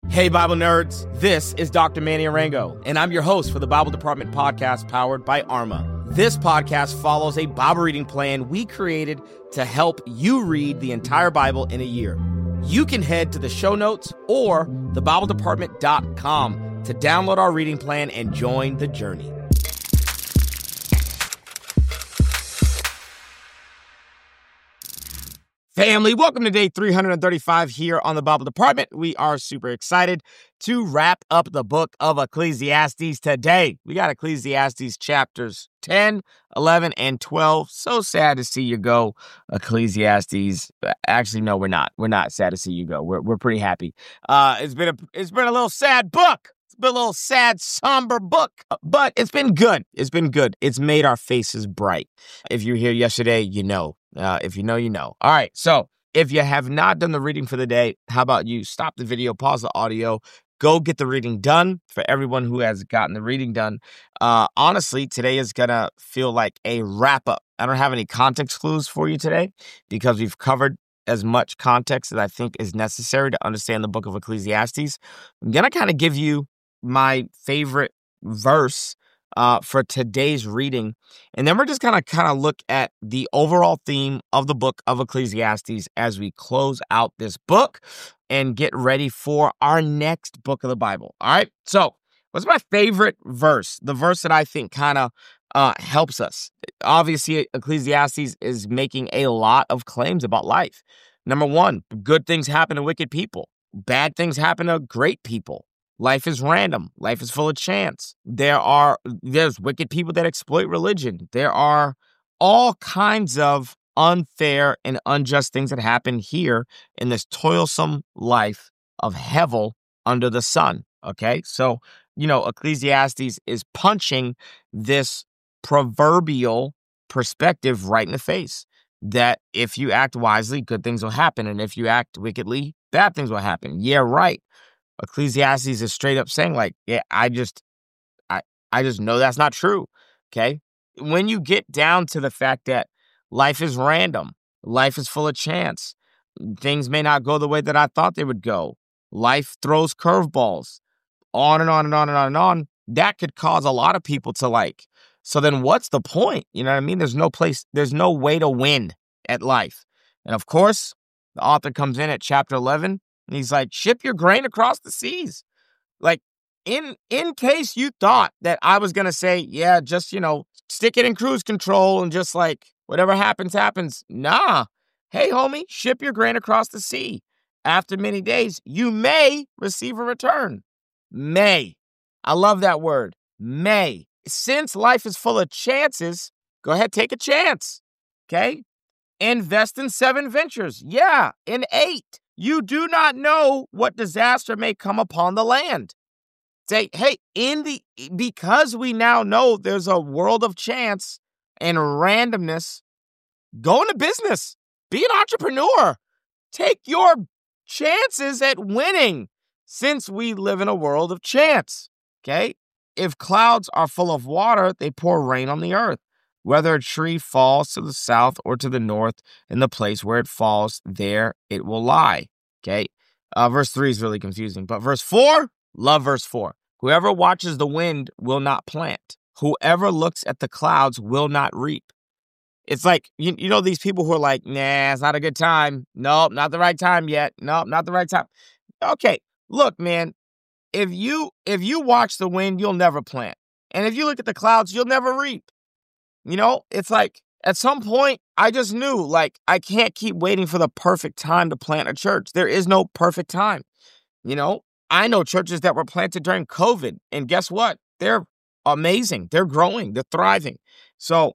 Hey, Bible nerds, this is Dr. Manny Arango, and I'm your host for the Bible Department podcast powered by Arma. This podcast follows a Bible reading plan we created to help you read the entire Bible in a year. You can head to the show notes or thebibledepartment.com to download our reading plan and join the journey. Family, welcome to day 335 here on the Bible Department. We are super excited to wrap up the book of Ecclesiastes today. We got Ecclesiastes chapters 10, 11, and 12. So sad to see you go, Ecclesiastes. Actually, no, we're not. We're not sad to see you go. We're pretty happy. It's been a little sad book. It's been a little sad, somber book, but it's been good. It's been good. It's made our faces bright. If you were here yesterday, you know. If you know, you know. All right, so if you have not done the reading for the day, how about you stop the video, pause the audio, go get the reading done. For everyone who has gotten the reading done, honestly, today is going to feel like a wrap-up. I don't have any context clues for you today because we've covered as much context as I think is necessary to understand the book of Ecclesiastes. I'm going to kind of give you my favorite verse for today's reading. And then we're just going to kind of look at the overall theme of the book of Ecclesiastes as we close out this book and get ready for our next book of the Bible. All right. So what's my favorite verse? The verse that I think kind of helps us. Obviously, Ecclesiastes is making a lot of claims about life. Number one, good things happen to wicked people. Bad things happen to great people. Life is random. Life is full of chance. There's wicked people that exploit religion. There are all kinds of unfair and unjust things that happen here in this toilsome life of Hevel under the sun. Okay, so Ecclesiastes is punching this proverbial perspective right in the face. That if you act wisely, good things will happen, and if you act wickedly, bad things will happen. Yeah, right. Ecclesiastes is straight up saying, like, yeah, I just know that's not true. Okay. When you get down to the fact that life is random, life is full of chance, things may not go the way that I thought they would go. Life throws curveballs, on and on and on and on and on. That could cause a lot of people to like. So then what's the point? You know what I mean? There's no way to win at life. And of course, the author comes in at chapter 11. And he's like, ship your grain across the seas. Like, in case you thought that I was going to say, yeah, just, stick it in cruise control and just like, whatever happens, happens. Nah. Hey, homie, ship your grain across the sea. After many days, you may receive a return. May. I love that word. May. Since life is full of chances, go ahead, take a chance. Okay? Invest in 7 ventures. Yeah, in 8. You do not know what disaster may come upon the land. Say, hey, because we now know there's a world of chance and randomness, go into business. Be an entrepreneur. Take your chances at winning since we live in a world of chance. Okay? If clouds are full of water, they pour rain on the earth. Whether a tree falls to the south or to the north, in the place where it falls, there it will lie. Okay. Verse 3 is really confusing. But verse 4, love verse 4. Whoever watches the wind will not plant. Whoever looks at the clouds will not reap. It's like, you know, these people who are like, nah, it's not a good time. Nope, not the right time yet. Nope, not the right time. Okay, look, man, if you watch the wind, you'll never plant. And if you look at the clouds, you'll never reap. You know, it's like at some point I just knew, like, I can't keep waiting for the perfect time to plant a church. There is no perfect time. You know, I know churches that were planted during COVID, and guess what? They're amazing. They're growing. They're thriving. So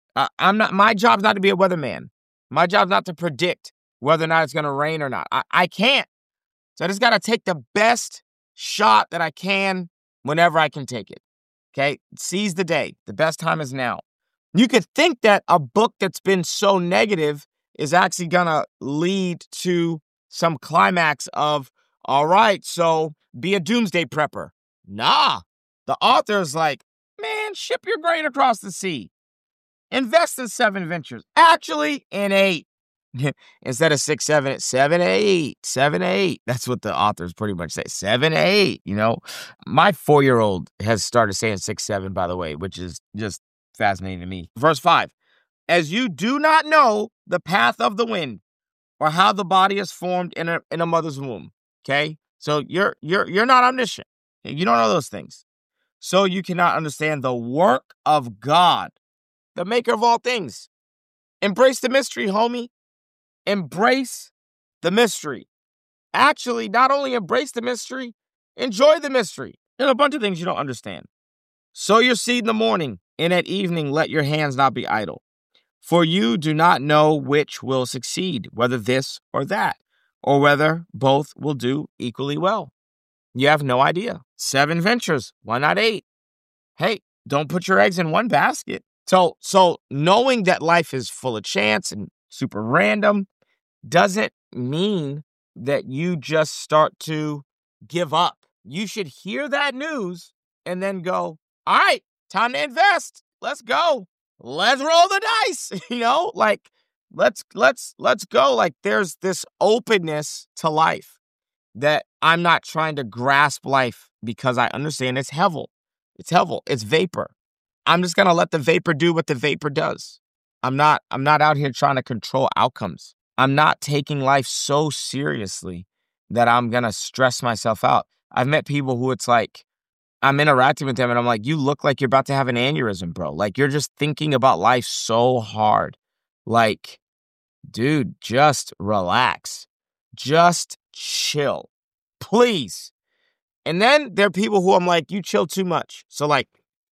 my job's not to be a weatherman. My job's not to predict whether or not it's going to rain or not. I can't. So I just got to take the best shot that I can whenever I can take it. Okay? Seize the day. The best time is now. You could think that a book that's been so negative is actually going to lead to some climax of, all right, so be a doomsday prepper. Nah. The author's like, man, ship your grain across the sea. Invest in 7 ventures. Actually, in 8. Instead of 6, 7, it's 7, 8, 7, 8. That's what the authors pretty much say. 7, 8, My 4-year-old has started saying 6, 7, by the way, which is just fascinating to me. Verse 5, as you do not know the path of the wind or how the body is formed in a mother's womb. Okay? So you're not omniscient. You don't know those things. So you cannot understand the work of God, the maker of all things. Embrace the mystery, homie. Embrace the mystery. Actually, not only embrace the mystery, enjoy the mystery. There's a bunch of things you don't understand. Sow your seed in the morning, and at evening let your hands not be idle. For you do not know which will succeed, whether this or that, or whether both will do equally well. You have no idea. 7 ventures, why not 8? Hey, don't put your eggs in one basket. So knowing that life is full of chance and super random doesn't mean that you just start to give up. You should hear that news and then go, all right, time to invest. Let's go. Let's roll the dice. Let's go. Like there's this openness to life that I'm not trying to grasp life because I understand it's hevel. It's vapor. I'm just going to let the vapor do what the vapor does. I'm not out here trying to control outcomes. I'm not taking life so seriously that I'm going to stress myself out. I've met people who it's like, I'm interacting with them and I'm like, you look like you're about to have an aneurysm, bro. Like you're just thinking about life so hard. Like, dude, just relax. Just chill. Please. And then there are people who I'm like, you chill too much. So like,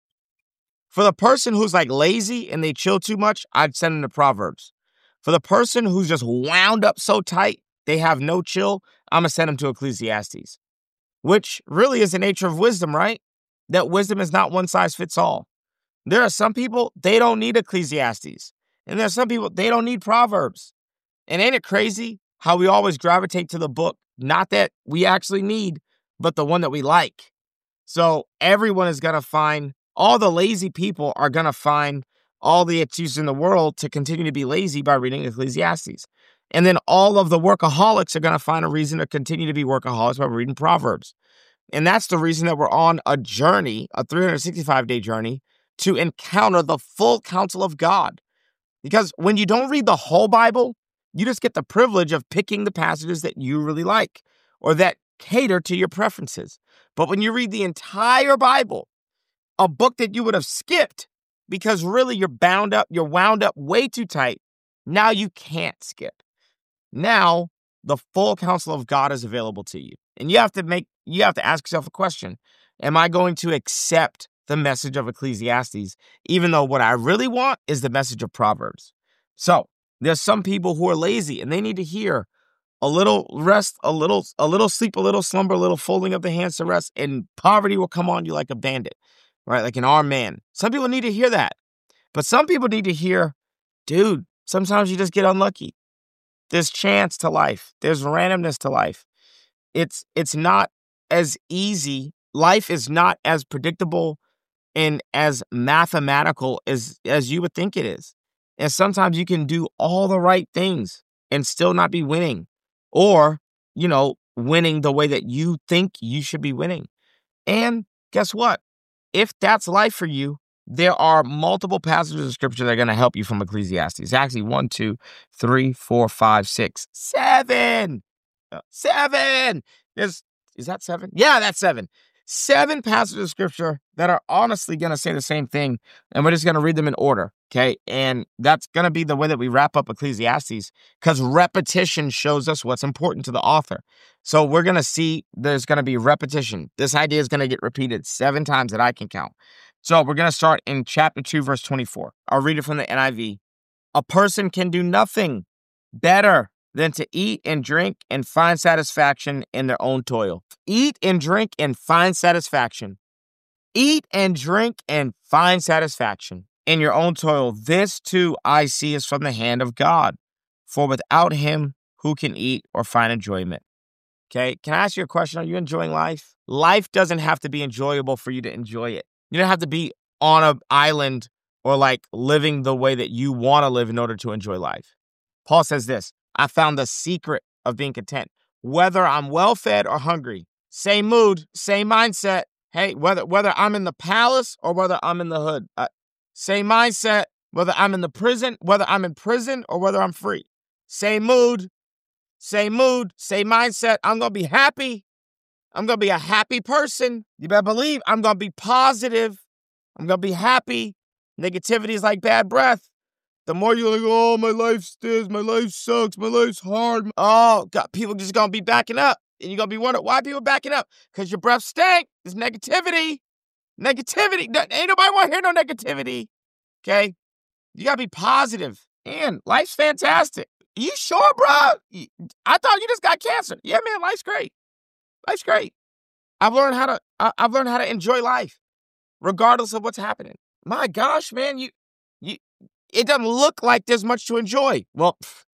for the person who's like lazy and they chill too much, I'd send them to Proverbs. For the person who's just wound up so tight, they have no chill, I'm going to send them to Ecclesiastes, which really is the nature of wisdom, right? That wisdom is not one size fits all. There are some people, they don't need Ecclesiastes. And there are some people, they don't need Proverbs. And ain't it crazy how we always gravitate to the book, not that we actually need, but the one that we like. So everyone is going to find, all the lazy people are going to find all the excuses in the world to continue to be lazy by reading Ecclesiastes. And then all of the workaholics are going to find a reason to continue to be workaholics by reading Proverbs. And that's the reason that we're on a journey, a 365-day journey, to encounter the full counsel of God. Because when you don't read the whole Bible, you just get the privilege of picking the passages that you really like or that cater to your preferences. But when you read the entire Bible, a book that you would have skipped because really you're wound up way too tight, now you can't skip. Now, the full counsel of God is available to you. And you have to ask yourself a question. Am I going to accept the message of Ecclesiastes, even though what I really want is the message of Proverbs? So there's some people who are lazy and they need to hear a little rest, a little sleep, a little slumber, a little folding of the hands to rest, and poverty will come on you like a bandit, right? Like an armed man. Some people need to hear that. But some people need to hear, dude, sometimes you just get unlucky. There's chance to life. There's randomness to life. It's not as easy. Life is not as predictable and as mathematical as you would think it is. And sometimes you can do all the right things and still not be winning or, winning the way that you think you should be winning. And guess what? If that's life for you, there are multiple passages of scripture that are going to help you from Ecclesiastes. Actually, 1, 2, 3, 4, 5, 6, 7. 7. Is that 7? Yeah, that's 7. 7 passages of scripture that are honestly going to say the same thing, and we're just going to read them in order, okay? And that's going to be the way that we wrap up Ecclesiastes, because repetition shows us what's important to the author. So we're going to see there's going to be repetition. This idea is going to get repeated 7 times that I can count. So we're going to start in chapter 2, verse 24. I'll read it from the NIV. A person can do nothing better than to eat and drink and find satisfaction in their own toil. Eat and drink and find satisfaction. Eat and drink and find satisfaction in your own toil. This too I see is from the hand of God. For without him, who can eat or find enjoyment? Okay, can I ask you a question? Are you enjoying life? Life doesn't have to be enjoyable for you to enjoy it. You don't have to be on an island or like living the way that you want to live in order to enjoy life. Paul says this, I found the secret of being content. Whether I'm well-fed or hungry, same mood, same mindset. Hey, whether I'm in the palace or whether I'm in the hood, same mindset. Whether I'm in prison or whether I'm free. Same mood, same mindset. I'm going to be happy. I'm going to be a happy person. You better believe I'm going to be positive. I'm going to be happy. Negativity is like bad breath. The more you're like, oh, my life stinks, my life sucks, my life's hard. Oh, God, people just going to be backing up. And you're going to be wondering, why people backing up? Because your breath stank. It's negativity. Negativity. Ain't nobody want to hear no negativity. Okay? You got to be positive. Man, life's fantastic. You sure, bro? I thought you just got cancer. Yeah, man, life's great. Life's great. I've learned how to enjoy life, regardless of what's happening. My gosh, man, it doesn't look like there's much to enjoy. Well,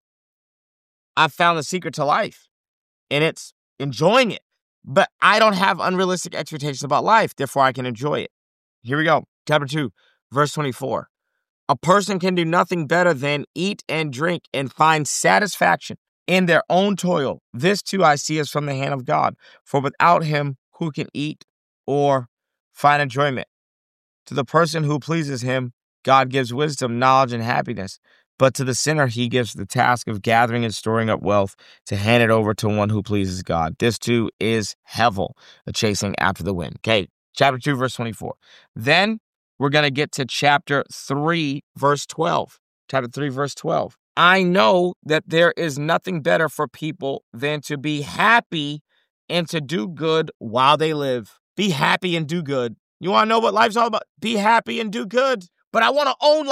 I found the secret to life, and it's enjoying it. But I don't have unrealistic expectations about life, therefore I can enjoy it. Here we go. Chapter 2, verse 24. A person can do nothing better than eat and drink and find satisfaction in their own toil. This too I see is from the hand of God. For without him, who can eat or find enjoyment? To the person who pleases him, God gives wisdom, knowledge, and happiness. But to the sinner, he gives the task of gathering and storing up wealth to hand it over to one who pleases God. This too is hevel, a chasing after the wind. Okay, chapter 2, verse 24. Then we're going to get to chapter 3, verse 12. Chapter 3, verse 12. I know that there is nothing better for people than to be happy and to do good while they live. Be happy and do good. You want to know what life's all about? Be happy and do good. But I want to own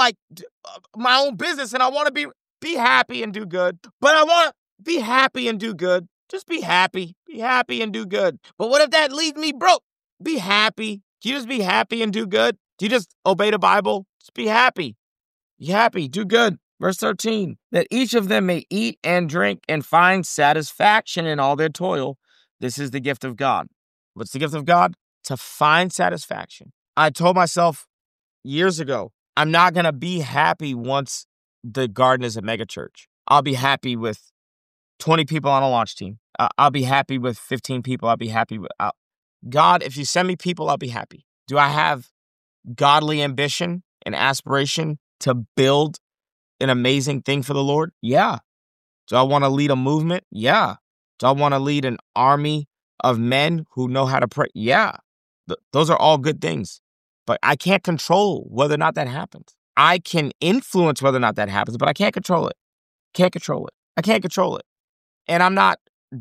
my own business, and I want to be happy and do good. But I want to be happy and do good. Just be happy. Be happy and do good. But what if that leaves me broke? Be happy. Can you just be happy and do good? Do you just obey the Bible? Just be happy. Be happy. Do good. Verse 13. That each of them may eat and drink and find satisfaction in all their toil. This is the gift of God. What's the gift of God? To find satisfaction. I told myself years ago, I'm not going to be happy once the garden is a mega church. I'll be happy with 20 people on a launch team. I'll be happy with 15 people. I'll be happy with God. If you send me people, I'll be happy. Do I have godly ambition and aspiration to build an amazing thing for the Lord? Yeah. Do I want to lead a movement? Yeah. Do I want to lead an army of men who know how to pray? Yeah. Those are all good things. But I can't control whether or not that happens. I can influence whether or not that happens, but I can't control it. Can't control it. I can't control it. And I'm not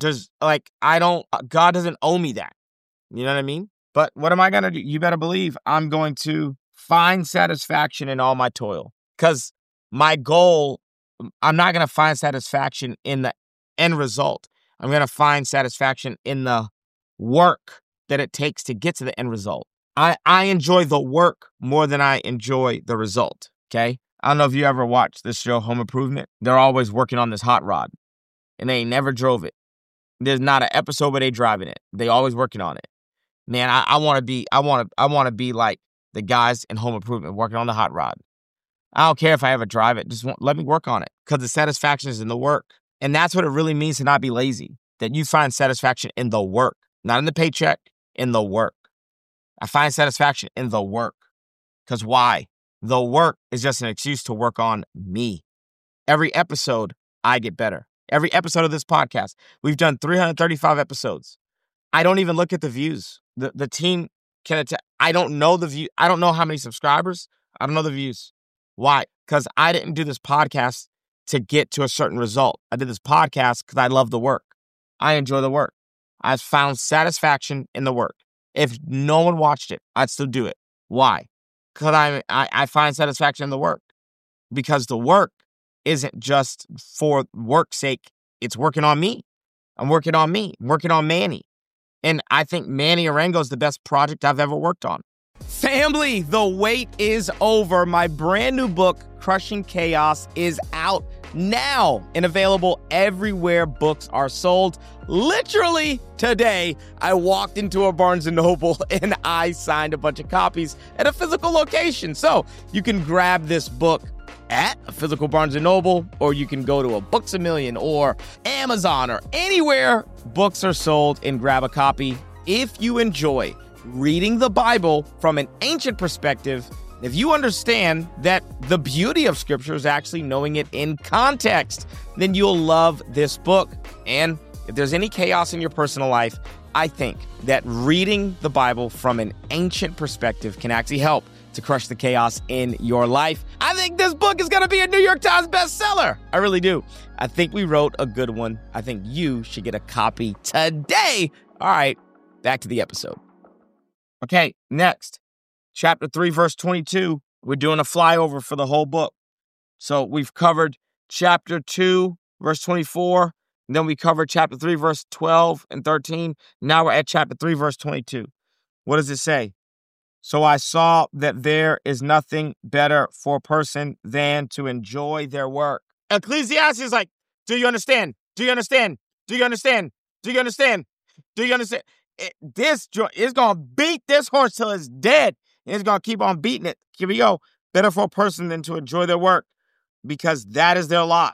God doesn't owe me that. You know what I mean? But what am I going to do? You better believe I'm going to find satisfaction in all my toil. Because my goal, I'm not going to find satisfaction in the end result. I'm going to find satisfaction in the work that it takes to get to the end result. I enjoy the work more than I enjoy the result, okay? I don't know if you ever watched this show, Home Improvement. They're always working on this hot rod, and they never drove it. There's not an episode where they driving it. They always working on it. Man, I want to be like the guys in Home Improvement working on the hot rod. I don't care if I ever drive it. Just let me work on it because the satisfaction is in the work. And that's what it really means to not be lazy, that you find satisfaction in the work, not in the paycheck, in the work. I find satisfaction in the work. Because why? The work is just an excuse to work on me. Every episode, I get better. Every episode of this podcast, we've done 335 episodes. I don't even look at the views. The team I don't know the view. I don't know how many subscribers. I don't know the views. Why? Because I didn't do this podcast to get to a certain result. I did this podcast because I love the work. I enjoy the work. I've found satisfaction in the work. If no one watched it, I'd still do it. Why? Because I find satisfaction in the work. Because the work isn't just for work's sake. It's working on me. I'm working on me. I'm working on Manny. And I think Manny Arango is the best project I've ever worked on. Family, the wait is over. My brand new book, Crushing Chaos, is out now and available everywhere books are sold. Literally today, I walked into a Barnes & Noble and I signed a bunch of copies at a physical location. So you can grab this book at a physical Barnes & Noble, or you can go to a Books A Million or Amazon or anywhere books are sold and grab a copy. If you enjoy reading the Bible from an ancient perspective, if you understand that the beauty of Scripture is actually knowing it in context, then you'll love this book. And if there's any chaos in your personal life, I think that reading the Bible from an ancient perspective can actually help to crush the chaos in your life. I think this book is going to be a New York Times bestseller. I really do. I think we wrote a good one. I think you should get a copy today. All right, back to the episode. Okay, next, chapter 3, verse 22. We're doing a flyover for the whole book. So we've covered chapter 2, verse 24. And then we covered chapter 3, verse 12 and 13. Now we're at chapter 3, verse 22. What does it say? So I saw that there is nothing better for a person than to enjoy their work. Ecclesiastes is like, do you understand? Do you understand? Do you understand? Do you understand? Do you understand? This is going to beat this horse till it's dead. It's going to keep on beating it. Here we go. Better for a person than to enjoy their work, because that is their lot.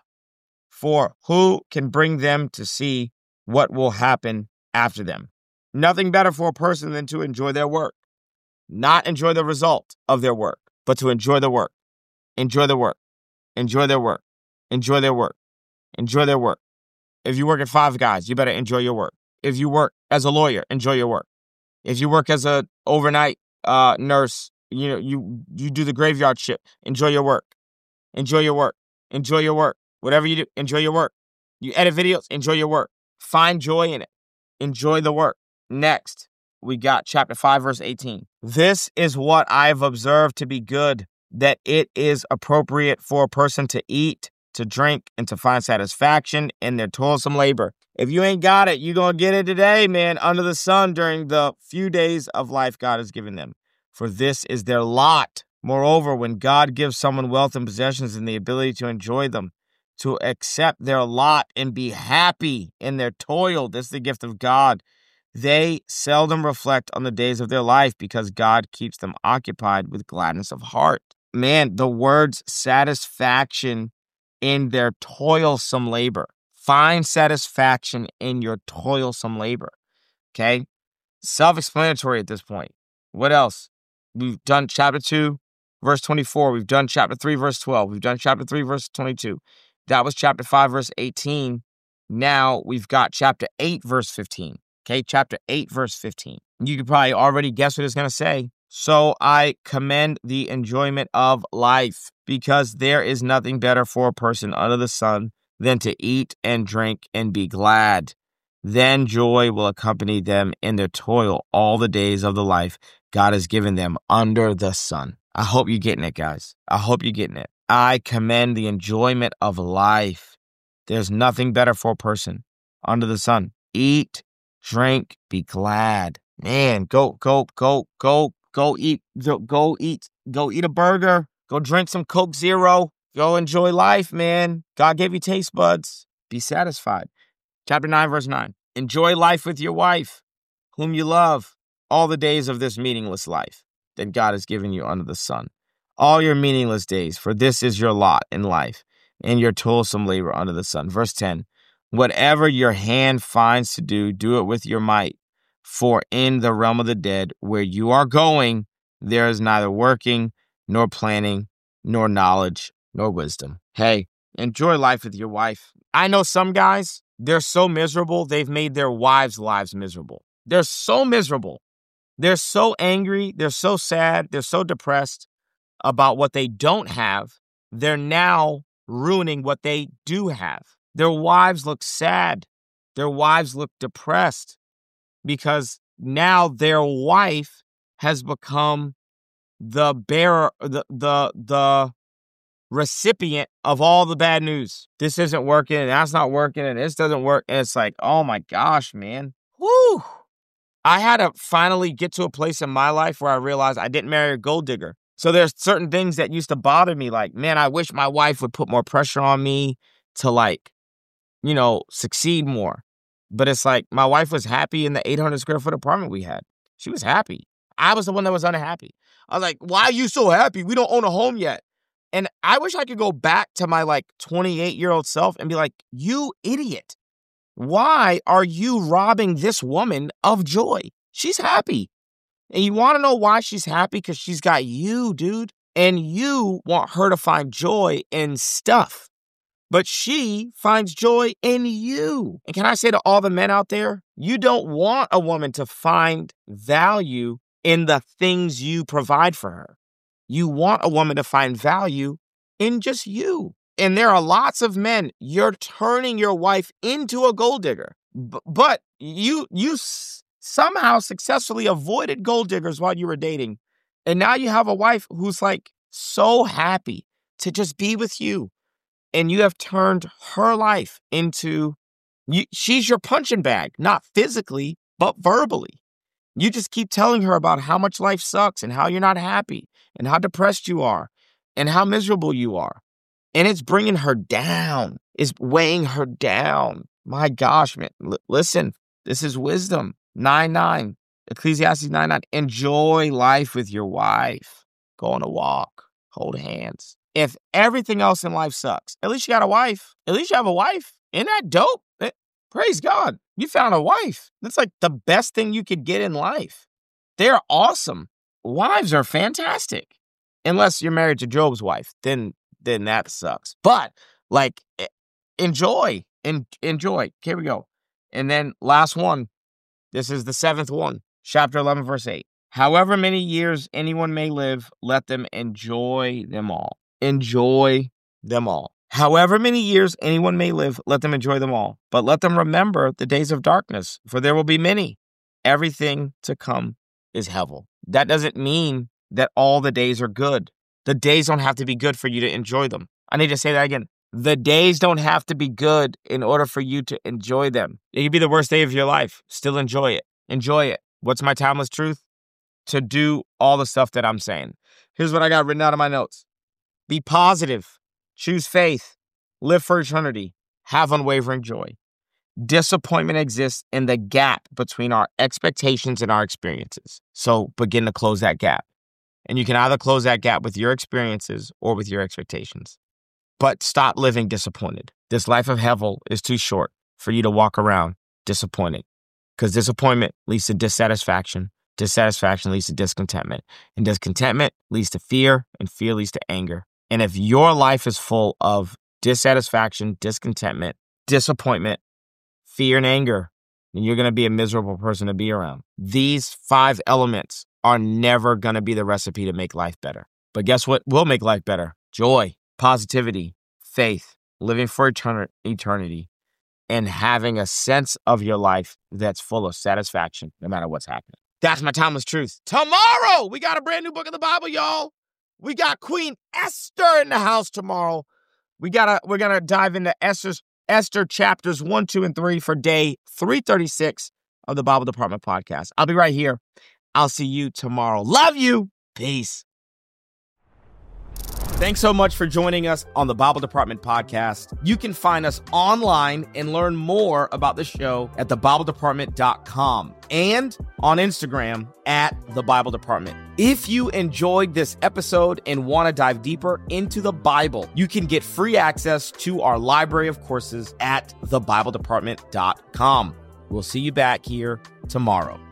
For who can bring them to see what will happen after them? Nothing better for a person than to enjoy their work. Not enjoy the result of their work, but to enjoy the work. Enjoy the work. Enjoy their work. Enjoy their work. Enjoy their work. If you work at Five Guys, you better enjoy your work. If you work as a lawyer, enjoy your work. If you work as a overnight nurse, you do the graveyard shift, enjoy your work. Enjoy your work. Enjoy your work. Whatever you do, enjoy your work. You edit videos, enjoy your work. Find joy in it. Enjoy the work. Next, we got chapter 5, verse 18. This is what I've observed to be good, that it is appropriate for a person to eat, to drink, and to find satisfaction in their toilsome labor. If you ain't got it, you're going to get it today, man, under the sun during the few days of life God has given them. For this is their lot. Moreover, when God gives someone wealth and possessions and the ability to enjoy them, to accept their lot and be happy in their toil, this is the gift of God. They seldom reflect on the days of their life because God keeps them occupied with gladness of heart. Man, the words satisfaction in their toilsome labor. Find satisfaction in your toilsome labor. Okay? Self-explanatory at this point. What else? We've done chapter 2, verse 24. We've done chapter 3, verse 12. We've done chapter 3, verse 22. That was chapter 5, verse 18. Now we've got chapter 8, verse 15. Okay, chapter 8, verse 15. You could probably already guess what it's going to say. So I commend the enjoyment of life, because there is nothing better for a person under the sun than to eat and drink and be glad. Then joy will accompany them in their toil all the days of the life God has given them under the sun. I hope you're getting it, guys. I hope you're getting it. I commend the enjoyment of life. There's nothing better for a person under the sun. Eat, drink, be glad. Man, go eat a burger. Go drink some Coke Zero. Go enjoy life, man. God gave you taste buds. Be satisfied. Chapter 9, verse 9. Enjoy life with your wife, whom you love, all the days of this meaningless life that God has given you under the sun. All your meaningless days, for this is your lot in life, and your toilsome labor under the sun. Verse 10. Whatever your hand finds to do, do it with your might. For in the realm of the dead, where you are going, there is neither working, nor planning, nor knowledge, nor wisdom. Hey, enjoy life with your wife. I know some guys, they're so miserable, they've made their wives' lives miserable. They're so miserable. They're so angry. They're so sad. They're so depressed about what they don't have. They're now ruining what they do have. Their wives look sad. Their wives look depressed because now their wife has become the bearer, the recipient of all the bad news. This isn't working, and that's not working, and this doesn't work. And it's like, oh my gosh, man. Whoo! I had to finally get to a place in my life where I realized I didn't marry a gold digger. So there's certain things that used to bother me. Like, man, I wish my wife would put more pressure on me to succeed more. But it's like, my wife was happy in the 800 square foot apartment we had. She was happy. I was the one that was unhappy. I was like, why are you so happy? We don't own a home yet. And I wish I could go back to my 28-year-old self and be like, you idiot. Why are you robbing this woman of joy? She's happy. And you want to know why she's happy? Because she's got you, dude. And you want her to find joy in stuff. But she finds joy in you. And can I say to all the men out there, you don't want a woman to find value in the things you provide for her. You want a woman to find value in just you. And there are lots of men, you're turning your wife into a gold digger. But you somehow successfully avoided gold diggers while you were dating. And now you have a wife who's so happy to just be with you. And you have turned her life into, she's your punching bag, not physically, but verbally. You just keep telling her about how much life sucks and how you're not happy and how depressed you are and how miserable you are. And it's bringing her down, it's weighing her down. My gosh, man. Listen, this is wisdom. 9:9, Ecclesiastes 9:9. Enjoy life with your wife. Go on a walk. Hold hands. If everything else in life sucks, at least you got a wife. At least you have a wife. Isn't that dope? Praise God. You found a wife. That's the best thing you could get in life. They're awesome. Wives are fantastic. Unless you're married to Job's wife, then that sucks. But enjoy. Enjoy. Here we go. And then last one. This is the 7th one. Chapter 11, verse 8. However many years anyone may live, let them enjoy them all. Enjoy them all. However many years anyone may live, let them enjoy them all. But let them remember the days of darkness, for there will be many. Everything to come is hevel. That doesn't mean that all the days are good. The days don't have to be good for you to enjoy them. I need to say that again. The days don't have to be good in order for you to enjoy them. It could be the worst day of your life. Still enjoy it. Enjoy it. What's my timeless truth? To do all the stuff that I'm saying. Here's what I got written out of my notes. Be positive. Choose faith. Live for eternity. Have unwavering joy. Disappointment exists in the gap between our expectations and our experiences. So begin to close that gap. And you can either close that gap with your experiences or with your expectations. But stop living disappointed. This life of hevel is too short for you to walk around disappointed. Because disappointment leads to dissatisfaction. Dissatisfaction leads to discontentment. And discontentment leads to fear. And fear leads to anger. And if your life is full of dissatisfaction, discontentment, disappointment, fear, and anger, then you're going to be a miserable person to be around. These 5 elements are never going to be the recipe to make life better. But guess what will make life better? Joy, positivity, faith, living for eternity, and having a sense of your life that's full of satisfaction no matter what's happening. That's my timeless truth. Tomorrow, we got a brand new book of the Bible, y'all. We got Queen Esther in the house tomorrow. We're gonna dive into Esther chapters 1, 2, and 3 for day 336 of the Bible Department podcast. I'll be right here. I'll see you tomorrow. Love you. Peace. Thanks so much for joining us on the Bible Department podcast. You can find us online and learn more about the show at thebibledepartment.com and on Instagram at The Bible Department. If you enjoyed this episode and want to dive deeper into the Bible, you can get free access to our library of courses at thebibledepartment.com. We'll see you back here tomorrow.